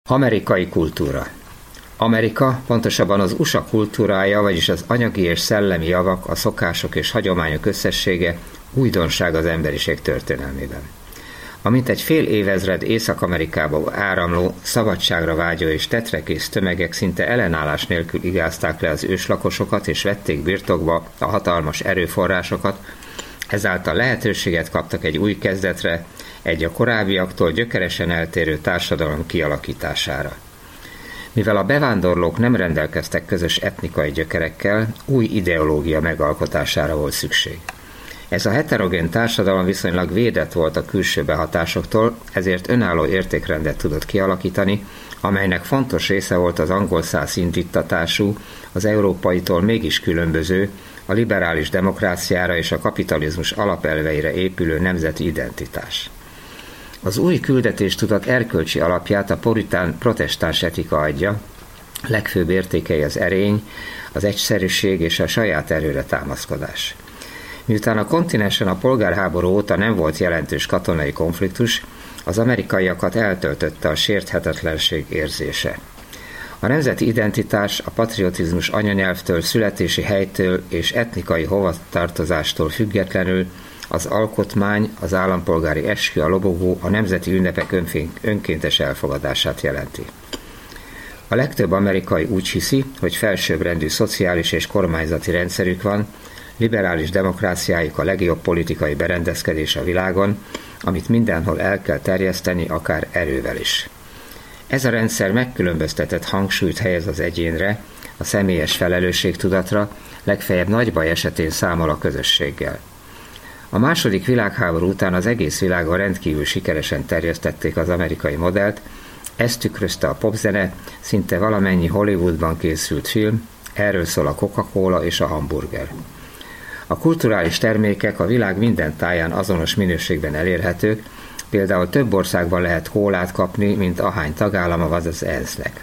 Amerikai kultúra. Amerika, pontosabban az USA kultúrája, vagyis az anyagi és szellemi javak, a szokások és hagyományok összessége újdonság az emberiség történelmében. A mintegy fél évezred Észak-Amerikába áramló, szabadságra vágyó és tetrekész tömegek szinte ellenállás nélkül igázták le az őslakosokat és vették birtokba a hatalmas erőforrásokat, ezáltal lehetőséget kaptak egy új kezdetre, egy a korábbiaktól gyökeresen eltérő társadalom kialakítására. Mivel a bevándorlók nem rendelkeztek közös etnikai gyökerekkel, új ideológia megalkotására volt szükség. Ez a heterogén társadalom viszonylag védett volt a külső behatásoktól, ezért önálló értékrendet tudott kialakítani, amelynek fontos része volt az angol száz indítatású, az európaitól mégis különböző, a liberális demokráciára és a kapitalizmus alapelveire épülő nemzeti identitás. Az új küldetéstudat erkölcsi alapját a protestáns etika adja, legfőbb értékei az erény, az egyszerűség és a saját erőre támaszkodás. Miután a kontinensen a polgárháború óta nem volt jelentős katonai konfliktus, az amerikaiakat eltöltötte a sérthetetlenség érzése. A nemzeti identitás a patriotizmus anyanyelvtől, születési helytől és etnikai hovatartozástól függetlenül az alkotmány, az állampolgári eskü, a lobogó, a nemzeti ünnepek önkéntes elfogadását jelenti. A legtöbb amerikai úgy hiszi, hogy felsőbbrendű szociális és kormányzati rendszerük van, liberális demokráciájuk a legjobb politikai berendezkedés a világon, amit mindenhol el kell terjeszteni, akár erővel is. Ez a rendszer megkülönböztetett hangsúlyt helyez az egyénre, a személyes felelősségtudatra, legfeljebb nagy baj esetén számol a közösséggel. A második világháború után az egész világon rendkívül sikeresen terjesztették az amerikai modellt, ezt tükrözte a popzene, szinte valamennyi Hollywoodban készült film, erről szól a Coca-Cola és a hamburger. A kulturális termékek a világ minden táján azonos minőségben elérhetők, például több országban lehet kólát kapni, mint ahány tagállama van az ENSZ-nek.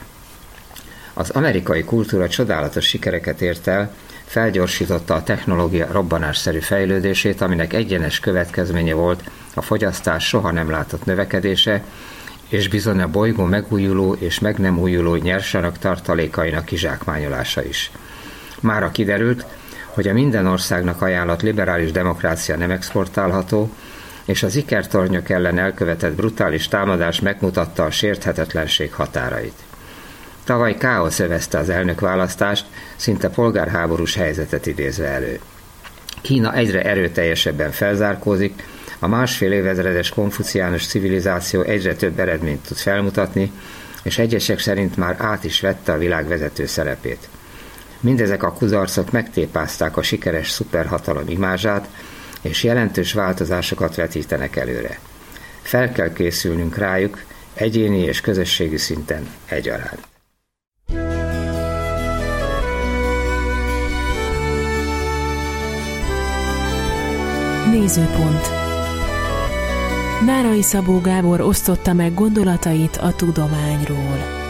Az amerikai kultúra csodálatos sikereket ért el, felgyorsította a technológia robbanásszerű fejlődését, aminek egyenes következménye volt a fogyasztás soha nem látott növekedése, és bizony a bolygó megújuló és meg nem újuló nyersanyag tartalékainak kizsákmányolása is. Mára kiderült, hogy a minden országnak ajánlott liberális demokrácia nem exportálható, és az ikertornyok ellen elkövetett brutális támadás megmutatta a sérthetetlenség határait. Tavaly káosz övezte az elnökválasztást, szinte polgárháborús helyzetet idézve elő. Kína egyre erőteljesebben felzárkózik, a másfél évezredes konfuciánus civilizáció egyre több eredményt tud felmutatni, és egyesek szerint már át is vette a világ vezető szerepét. Mindezek a kudarcok megtépázták a sikeres szuperhatalom imázsát, és jelentős változásokat vetítenek előre. Fel kell készülnünk rájuk, egyéni és közösségi szinten egyaránt. Nézőpont. Nárai Szabó Gábor osztotta meg gondolatait a tudományról.